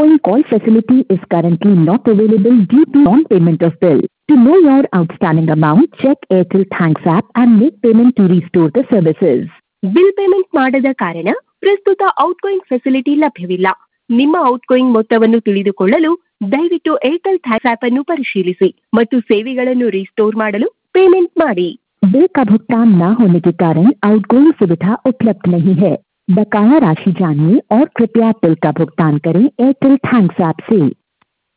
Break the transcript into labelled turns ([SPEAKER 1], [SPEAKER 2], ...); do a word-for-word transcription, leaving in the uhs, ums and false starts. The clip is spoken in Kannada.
[SPEAKER 1] outgoing call facility is currently not available due to non-payment of bill. To know your outstanding amount, check Airtel Thanks app and make payment to restore the services.
[SPEAKER 2] Bill payment ಮಾಡದ ಕಾರಣ ಪ್ರಸ್ತುತ ಔಟ್ಗೋಯಿಂಗ್ ಫೆಸಿಲಿಟಿ ಲಭ್ಯವಿಲ್ಲ. ನಿಮ್ಮ ಔಟ್ಗೋಯಿಂಗ್ ಮೊತ್ತವನ್ನು ತಿಳಿದುಕೊಳ್ಳಲು ದಯವಿಟ್ಟು ಏರ್ಟೆಲ್ ಥ್ಯಾಂಕ್ಸ್ ಆಪ್ ಅನ್ನು ಪರಿಶೀಲಿಸಿ ಮತ್ತು ಸೇವೆಗಳನ್ನು ರಿಸ್ಟೋರ್ ಮಾಡಲು ಪೇಮೆಂಟ್ ಮಾಡಿ.
[SPEAKER 1] बिल का भुगतान न होने के कारण आउटगोइंग सुविधा उपलब्ध नहीं है. बकाया राशि जानिए और कृपया बिल का भुगतान करें एयरटेल थैंक्स ऐप से.